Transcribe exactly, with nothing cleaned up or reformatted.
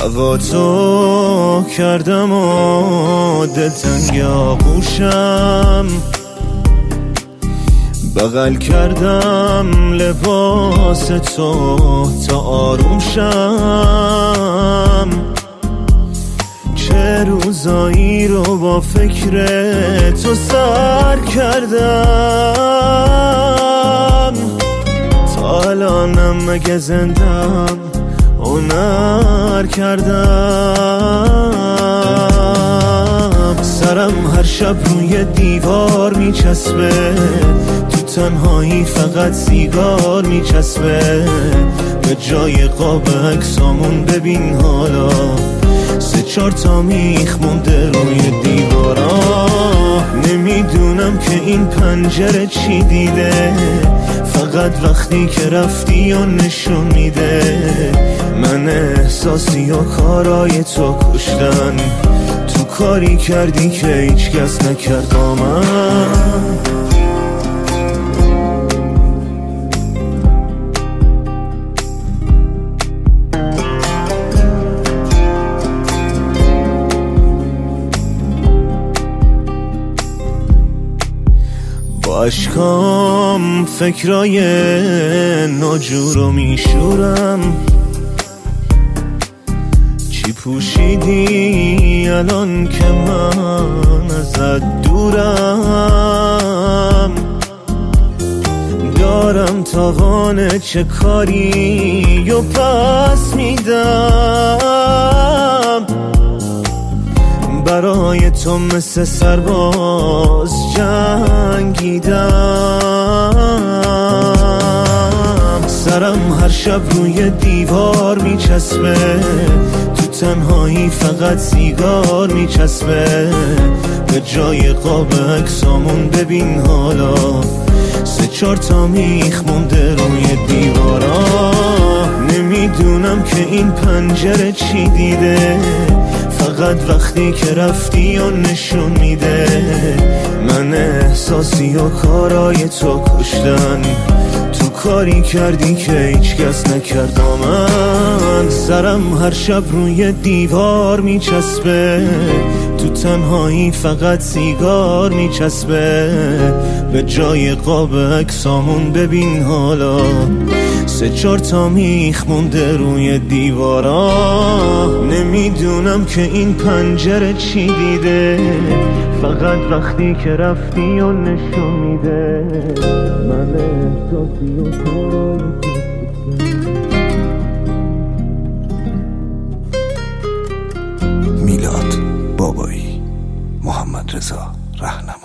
هوا تو کردم و دلتنگ آغوشم، بغل کردم لباس تو تا آرومشم. چه روزایی رو با فکر تو سر کردم، تا الانم مگه زندم هنر کردم. سرم هر شب روی دیوار میچسبه، تو تنهایی فقط سیگار میچسبه. به جای قاب عکسامون ببین حالا سه چار تا میخ مونده روی دیوارا. نمیدونم که این پنجره چی دیده، فقط وقتی که رفتی و نشون میده من احساسی و کارای تو کشتن. تو کاری کردی که هیچ کس نکرد با من. با اشکام فکرای ناجور رو میشورم. چی پوشیدی الان که من ازت دورم؟ دارم توان چه کاری و پس میدم. برای تو مثل سرباز جنگیدم. سرم هر شب روی دیوار میچسبه، تو تنهایی فقط سیگار میچسبه. به جای قاب عکسامون ببین حالا سه چار تا میخ مونده روی دیوارا. نمیدونم که این پنجره چی دیده، فقط وقتی که رفتی و نشون میده من احساسی و کارای تو کشتن. تو کاری کردی که هیچ کس نکرد با من. سرم هر شب روی دیوار میچسبه، تو تنهایی فقط سیگار میچسبه. به جای قاب عکسامون ببین حالا سه چار تا میخ مونده روی دیوارا. نمیدونم که این پنجره چی دیده، فقط وقتی که رفتی و نشون میده من احساسی و کارای میلاد بابایی، محمد رضا رهنما.